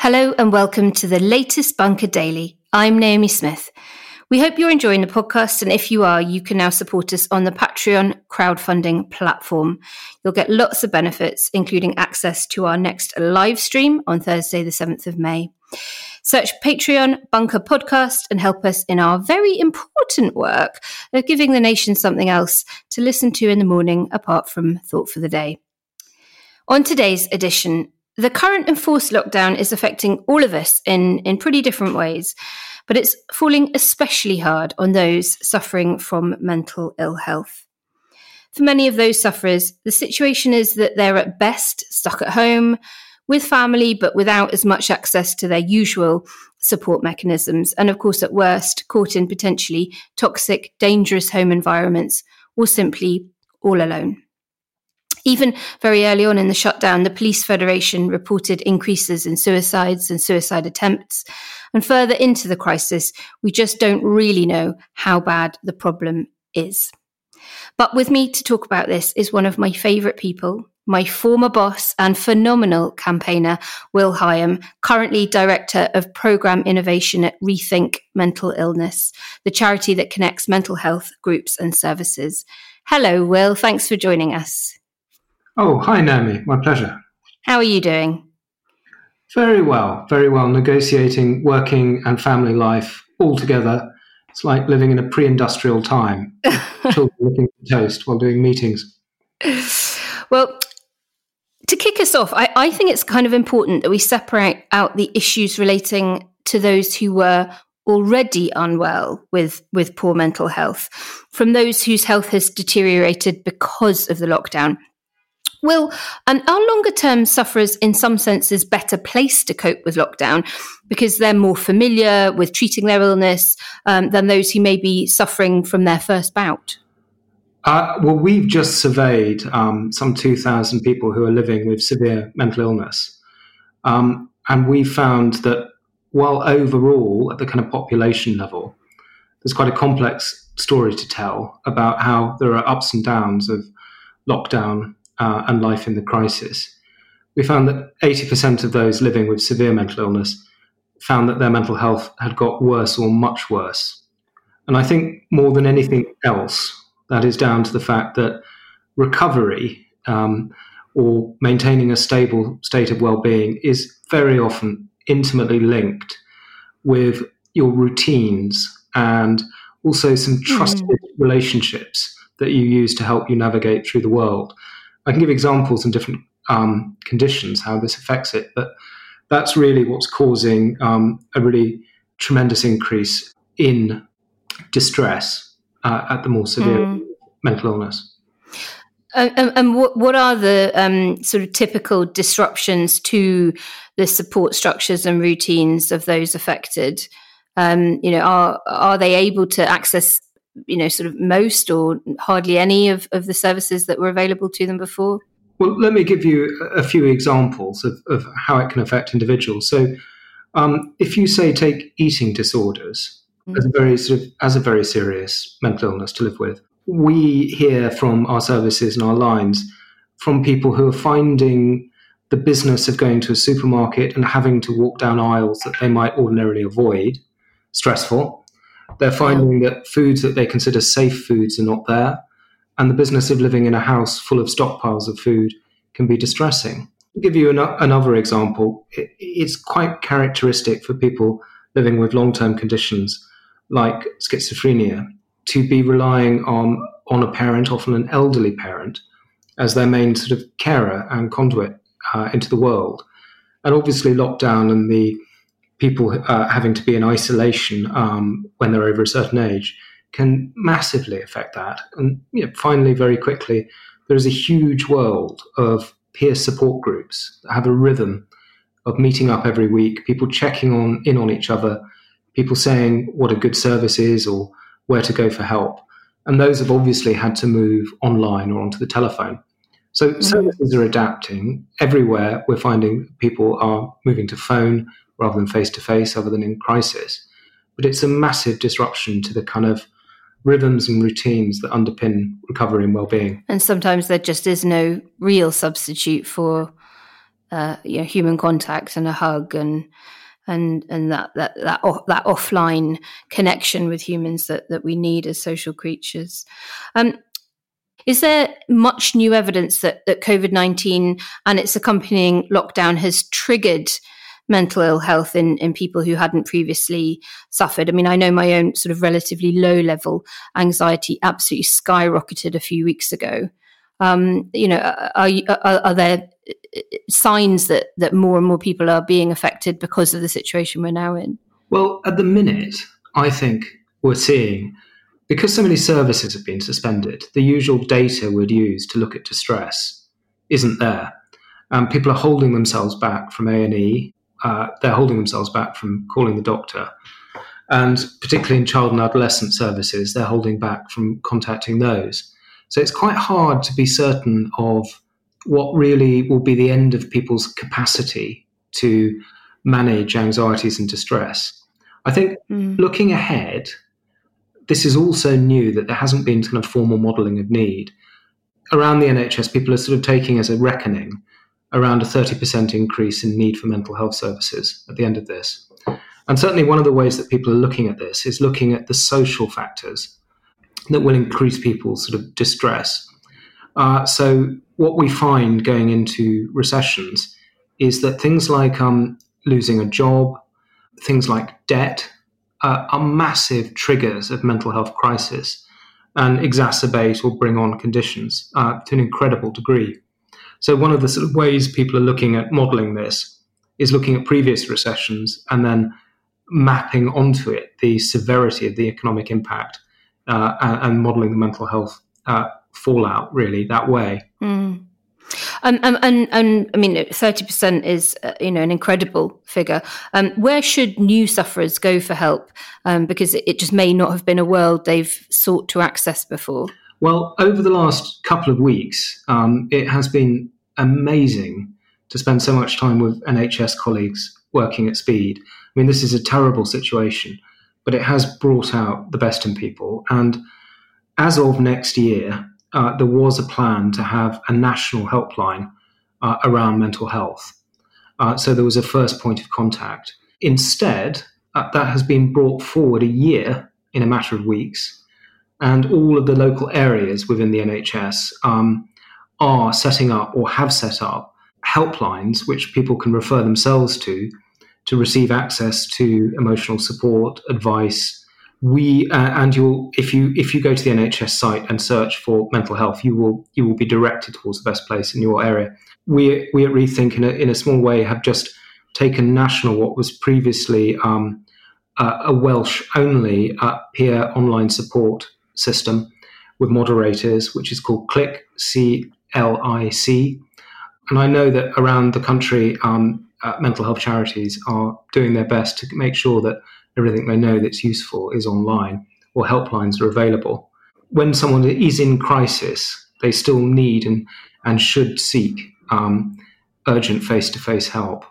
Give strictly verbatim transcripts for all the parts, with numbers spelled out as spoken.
Hello and welcome to the latest Bunker Daily. I'm Naomi Smith. We hope you're enjoying the podcast, and if you are, you can now support us on the Patreon crowdfunding platform. You'll get lots of benefits, including access to our next live stream on Thursday, the seventh of May. Search Patreon Bunker Podcast and help us in our very important work of giving the nation something else to listen to in the morning apart from Thought for the Day. On today's edition, the current enforced lockdown is affecting all of us in, in pretty different ways, but it's falling especially hard on those suffering from mental ill health. For many of those sufferers, the situation is that they're at best stuck at home with family, but without as much access to their usual support mechanisms, and of course at worst, caught in potentially toxic, dangerous home environments, or simply all alone. Even very early on in the shutdown, the Police Federation reported increases in suicides and suicide attempts. And further into the crisis, we just don't really know how bad the problem is. But with me to talk about this is one of my favourite people, my former boss and phenomenal campaigner, Will Higham, currently Director of Programme Innovation at Rethink Mental Illness, the charity that connects mental health groups and services. Hello, Will. Thanks for joining us. Oh, hi, Naomi. My pleasure. How are you doing? Very well, very well. Negotiating working and family life all together. It's like living in a pre-industrial time. Children looking for toast while doing meetings. Well, to kick us off, I, I think it's kind of important that we separate out the issues relating to those who were already unwell with, with poor mental health from those whose health has deteriorated because of the lockdown. Will, um, are longer-term sufferers in some senses better placed to cope with lockdown because they're more familiar with treating their illness um, than those who may be suffering from their first bout? Uh, well, we've just surveyed um, some two thousand people who are living with severe mental illness. Um, and we found that while overall, at the kind of population level, there's quite a complex story to tell about how there are ups and downs of lockdown Uh, and life in the crisis. We found that eighty percent of those living with severe mental illness found that their mental health had got worse or much worse. And I think more than anything else, that is down to the fact that recovery um, or maintaining a stable state of well-being is very often intimately linked with your routines and also some trusted mm. relationships that you use to help you navigate through the world. I can give examples in different um, conditions, how this affects it, but that's really what's causing um, a really tremendous increase in distress uh, at the more severe mm. mental illness. Uh, and and what, what are the um, sort of typical disruptions to the support structures and routines of those affected? Um, you know, are are they able to access you know, sort of most or hardly any of, of the services that were available to them before? Well, let me give you a few examples of, of how it can affect individuals. So um, if you say take eating disorders mm. as a very sort of as a very serious mental illness to live with, we hear from our services and our lines from people who are finding the business of going to a supermarket and having to walk down aisles that they might ordinarily avoid stressful. They're finding that foods that they consider safe foods are not there, and the business of living in a house full of stockpiles of food can be distressing. To give you an, another example, it, it's quite characteristic for people living with long-term conditions like schizophrenia to be relying on, on a parent, often an elderly parent, as their main sort of carer and conduit uh, into the world. And obviously lockdown and the people uh, having to be in isolation um, when they're over a certain age can massively affect that. And you know, finally, very quickly, there is a huge world of peer support groups that have a rhythm of meeting up every week, people checking on in on each other, people saying what a good service is or where to go for help. And those have obviously had to move online or onto the telephone. So mm-hmm. services are adapting. Everywhere we're finding people are moving to phone rather than face-to-face, other than in crisis. But it's a massive disruption to the kind of rhythms and routines that underpin recovery and well-being. And sometimes there just is no real substitute for uh, you know, human contact and a hug and and and that that that, off, that offline connection with humans that that we need as social creatures. Um, is there much new evidence that that COVID nineteen and its accompanying lockdown has triggered mental ill health in, in people who hadn't previously suffered? I mean, I know my own sort of relatively low level anxiety absolutely skyrocketed a few weeks ago. Um, you know, are, are, are there signs that, that more and more people are being affected because of the situation we're now in? Well, at the minute, I think we're seeing, because so many services have been suspended, the usual data we'd use to look at distress isn't there. Um, people are holding themselves back from A and E. Uh, they're holding themselves back from calling the doctor. And particularly in child and adolescent services, they're holding back from contacting those. So it's quite hard to be certain of what really will be the end of people's capacity to manage anxieties and distress. I think mm. looking ahead, this is also new that there hasn't been kind of formal modelling of need. Around the N H S, people are sort of taking as a reckoning around a thirty percent increase in need for mental health services at the end of this. And certainly one of the ways that people are looking at this is looking at the social factors that will increase people's sort of distress. Uh, so what we find going into recessions is that things like um, losing a job, things like debt, uh, are massive triggers of mental health crisis and exacerbate or bring on conditions uh, to an incredible degree. So one of the sort of ways people are looking at modelling this is looking at previous recessions and then mapping onto it the severity of the economic impact uh, and, and modelling the mental health uh, fallout really that way. Mm. Um, and, and, and I mean, thirty percent is, uh, you know, an incredible figure. Um, where should new sufferers go for help? Um, because it, it just may not have been a world they've sought to access before. Well, over the last couple of weeks, um, it has been amazing to spend so much time with N H S colleagues working at speed. I mean, this is a terrible situation, but it has brought out the best in people. And as of next year, uh, there was a plan to have a national helpline uh, around mental health. Uh, so there was a first point of contact. Instead, uh, that has been brought forward a year in a matter of weeks. And all of the local areas within the N H S um, are setting up or have set up helplines which people can refer themselves to to receive access to emotional support, advice. We uh, and you'll if you if you go to the N H S site and search for mental health, you will you will be directed towards the best place in your area. We we at Rethink in a, in a small way have just taken national what was previously um, uh, a Welsh only uh, peer online support system with moderators, which is called CLIC, C L I C. And I know that around the country, um, uh, mental health charities are doing their best to make sure that everything they know that's useful is online or helplines are available. When someone is in crisis, they still need and, and should seek um, urgent face-to-face help.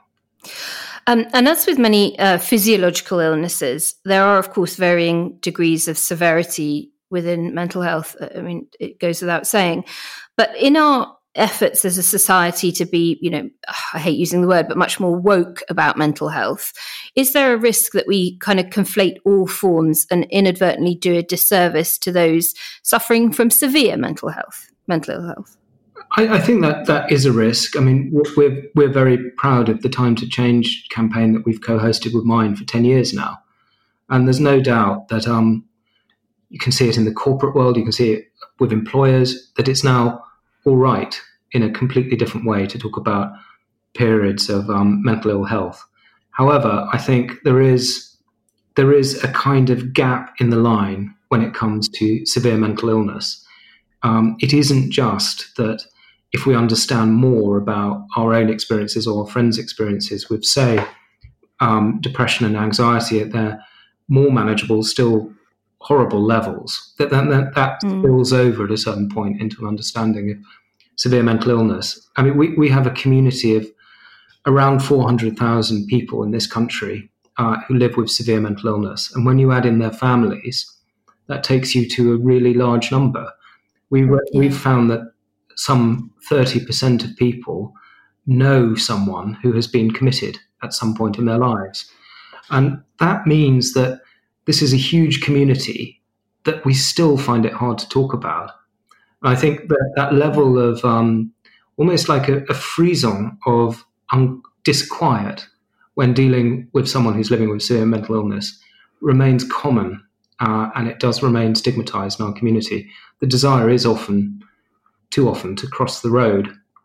Um, and as with many uh, physiological illnesses, there are, of course, varying degrees of severity within mental health. I mean, it goes without saying. But in our efforts as a society to be, you know, I hate using the word, but much more woke about mental health, is there a risk that we kind of conflate all forms and inadvertently do a disservice to those suffering from severe mental health, mental ill health? I, I think that that is a risk. I mean, we're we're very proud of the Time to Change campaign that we've co-hosted with Mind for ten years now. And there's no doubt that um, you can see it in the corporate world, you can see it with employers, that it's now all right in a completely different way to talk about periods of um, mental ill health. However, I think there is there is a kind of gap in the line when it comes to severe mental illness. Um, it isn't just that if we understand more about our own experiences or our friends' experiences with, say, um, depression and anxiety at their more manageable, still horrible levels, that that, that, that mm. spills over at a certain point into an understanding of severe mental illness. I mean, we, we have a community of around four hundred thousand people in this country uh, who live with severe mental illness. And when you add in their families, that takes you to a really large number. We, yeah. We've found that some thirty percent of people know someone who has been committed at some point in their lives. And that means that this is a huge community that we still find it hard to talk about. And I think that that level of um, almost like a, a frisson of um, disquiet when dealing with someone who's living with severe mental illness remains common, uh, and it does remain stigmatized in our community. The desire is often, too often, to cross the road.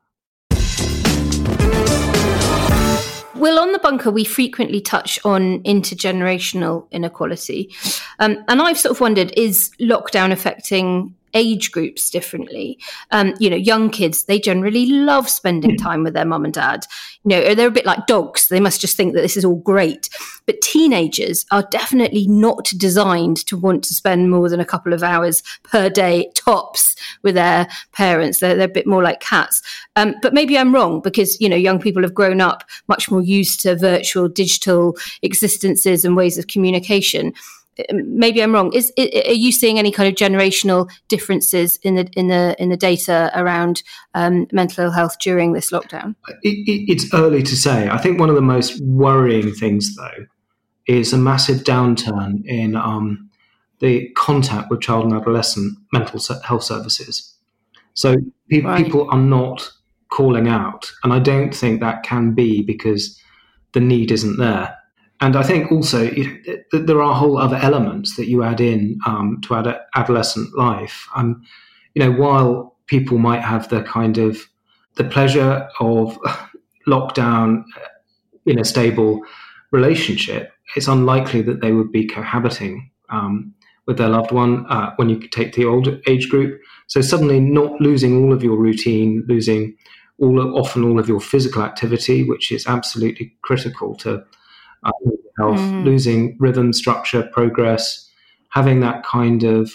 Well, on The Bunker, we frequently touch on intergenerational inequality. Um, and I've sort of wondered, is lockdown affecting age groups differently? Um, you know, young kids, they generally love spending time with their mum and dad. You know, they're a bit like dogs. They must just think that this is all great. But teenagers are definitely not designed to want to spend more than a couple of hours per day tops with their parents. They're, they're a bit more like cats. Um, but maybe I'm wrong, because, you know, young people have grown up much more used to virtual, digital existences and ways of communication. Maybe I'm wrong. Is, are you seeing any kind of generational differences in the in the in the data around um, mental health during this lockdown? It, it, it's early to say. I think one of the most worrying things, though, is a massive downturn in um, the contact with child and adolescent mental health services. So pe- Right. people are not calling out, and I don't think that can be because the need isn't there. And I think also you know, there are whole other elements that you add in um, to ad- adolescent life. Um, you know, while people might have the kind of the pleasure of lockdown in a stable relationship, it's unlikely that they would be cohabiting um, with their loved one uh, when you take the older age group. So suddenly, not losing all of your routine, losing all of, often all of your physical activity, which is absolutely critical to Uh, health, mm. losing rhythm, structure, progress, having that kind of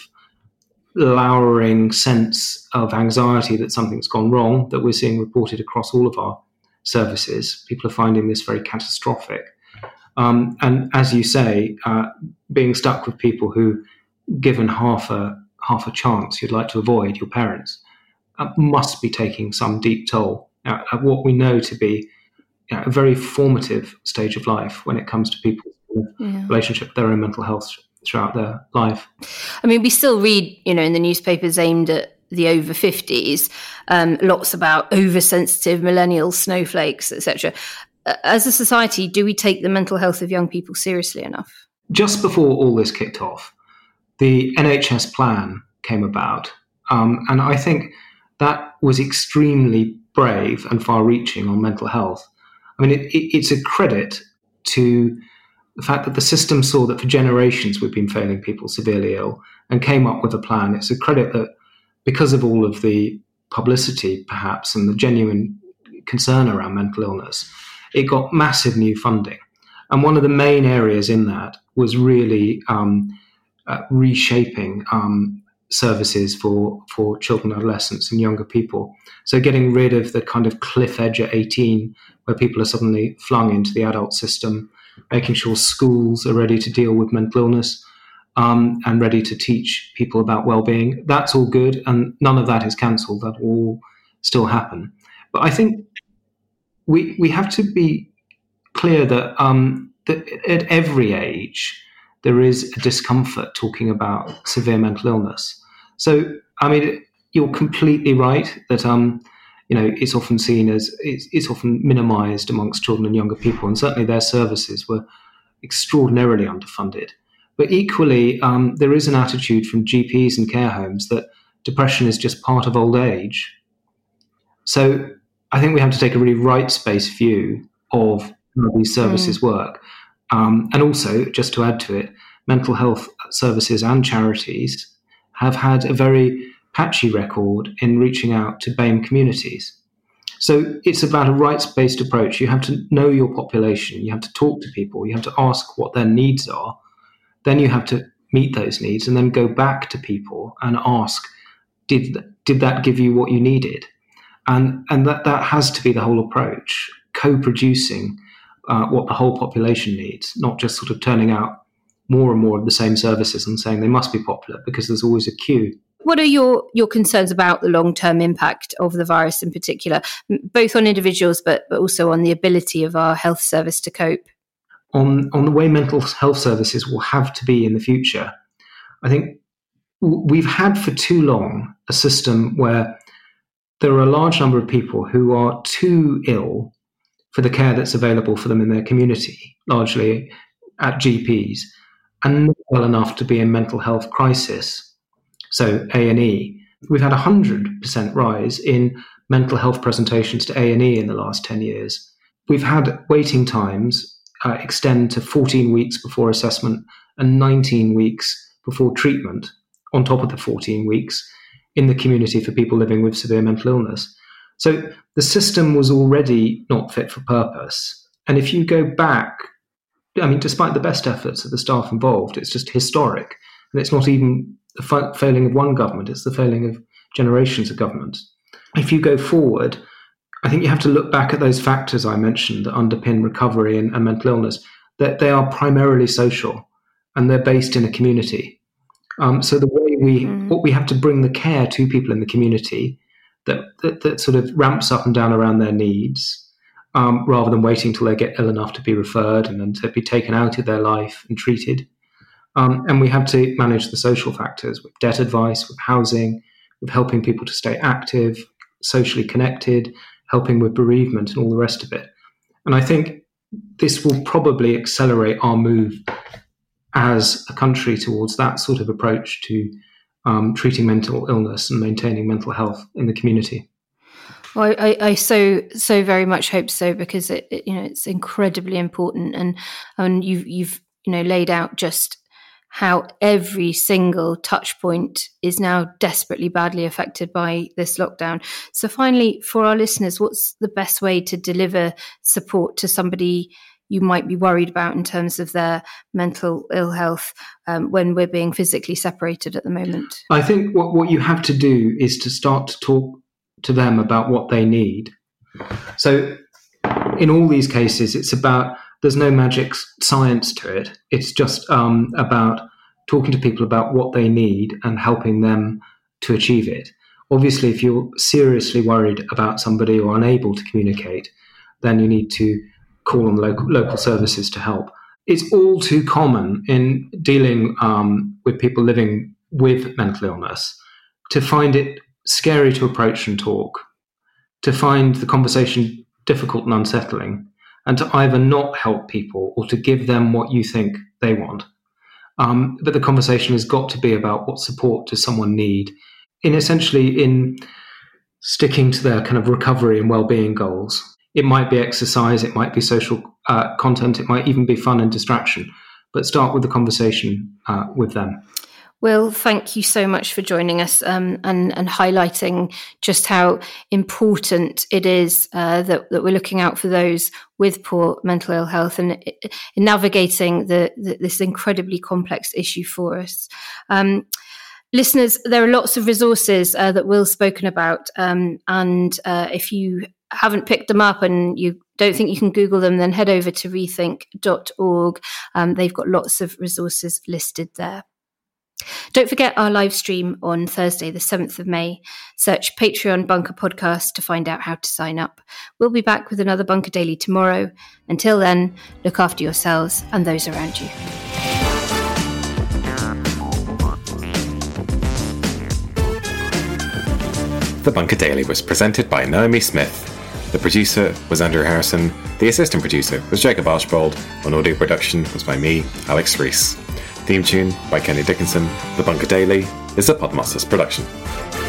lowering sense of anxiety that something's gone wrong that we're seeing reported across all of our services. People are finding this very catastrophic. Um, and as you say, uh, being stuck with people who, given half a half a chance, you'd like to avoid, your parents, uh, must be taking some deep toll uh, at what we know to be a very formative stage of life when it comes to people's yeah. relationship with their own mental health throughout their life. I mean, we still read, you know, in the newspapers aimed at the over fifties, um, lots about oversensitive millennials, snowflakes, et cetera. As a society, do we take the mental health of young people seriously enough? Just before all this kicked off, the N H S plan came about, um, and I think that was extremely brave and far-reaching on mental health. I mean, it, it, it's a credit to the fact that the system saw that for generations we've been failing people severely ill and came up with a plan. It's a credit that because of all of the publicity, perhaps, and the genuine concern around mental illness, it got massive new funding. And one of the main areas in that was really um, uh, reshaping um, services for, for children, adolescents and younger people. So getting rid of the kind of cliff edge at eighteen where people are suddenly flung into the adult system, making sure schools are ready to deal with mental illness um, and ready to teach people about well-being. That's all good, and none of that is cancelled. That will all still happen. But I think we we have to be clear that, um, that at every age there is a discomfort talking about severe mental illness. So, I mean, you're completely right that um, you know it's often seen as it's, it's often minimised amongst children and younger people, and certainly their services were extraordinarily underfunded. But equally, um, there is an attitude from G Ps and care homes that depression is just part of old age. So, I think we have to take a really rights-based view of how these services mm. work, um, and also, just to add to it, mental health services and charities have had a very patchy record in reaching out to B A M E communities. So it's about a rights-based approach. You have to know your population. You have to talk to people. You have to ask what their needs are. Then you have to meet those needs and then go back to people and ask, did, did that give you what you needed? And, and that, that has to be the whole approach, co-producing uh, what the whole population needs, not just sort of turning out more and more of the same services and saying they must be popular because there's always a queue. What are your, your concerns about the long-term impact of the virus in particular, both on individuals but, but also on the ability of our health service to cope? On, on the way mental health services will have to be in the future, I think we've had for too long a system where there are a large number of people who are too ill for the care that's available for them in their community, largely at G Ps, and not well enough to be in mental health crisis. So A and E. We've had a one hundred percent rise in mental health presentations to A and E in the last ten years. We've had waiting times uh, extend to fourteen weeks before assessment and nineteen weeks before treatment, on top of the fourteen weeks in the community for people living with severe mental illness. So the system was already not fit for purpose. And if you go back, I mean, despite the best efforts of the staff involved, it's just historic. And it's not even the fa- failing of one government, it's the failing of generations of governments. If you go forward, I think you have to look back at those factors I mentioned that underpin recovery and, and mental illness, that they are primarily social and they're based in a community. Um, so the way we, mm. what we have to bring the care to people in the community that, that, that sort of ramps up and down around their needs, um, rather than waiting till they get ill enough to be referred and then to be taken out of their life and treated. Um, and we have to manage the social factors with debt advice, with housing, with helping people to stay active, socially connected, helping with bereavement and all the rest of it. And I think this will probably accelerate our move as a country towards that sort of approach to um, treating mental illness and maintaining mental health in the community. Well, I, I so so very much hope so, because it, it you know it's incredibly important, and and you've you've you know laid out just how every single touch point is now desperately badly affected by this lockdown. So finally, for our listeners, what's the best way to deliver support to somebody you might be worried about in terms of their mental ill health um, when we're being physically separated at the moment? I think what, what you have to do is to start to talk to them about what they need. So in all these cases, it's about, there's no magic science to it. It's just um, about talking to people about what they need and helping them to achieve it. Obviously, if you're seriously worried about somebody or unable to communicate, then you need to call on local, local services to help. It's all too common in dealing um, with people living with mental illness to find it scary to approach and talk, to find the conversation difficult and unsettling, and to either not help people or to give them what you think they want. Um, but the conversation has got to be about what support does someone need, in essentially in sticking to their kind of recovery and well-being goals. It might be exercise, it might be social uh, content, it might even be fun and distraction, but start with the conversation uh, with them. Will, thank you so much for joining us um, and, and highlighting just how important it is uh, that, that we're looking out for those with poor mental ill health and in navigating the, the, this incredibly complex issue for us. Um, listeners, there are lots of resources uh, that Will's spoken about, um, and uh, if you haven't picked them up and you don't think you can Google them, then head over to rethink dot org. Um, they've got lots of resources listed there. Don't forget our live stream on Thursday, the seventh of May. Search Patreon Bunker Podcast to find out how to sign up. We'll be back with another Bunker Daily tomorrow. Until then, look after yourselves and those around you. The Bunker Daily was presented by Naomi Smith. The producer was Andrew Harrison. The assistant producer was Jacob Archbold. And audio production was by me, Alex Rees. Theme tune by Kenny Dickinson. The Bunker Daily is a Podmasters production.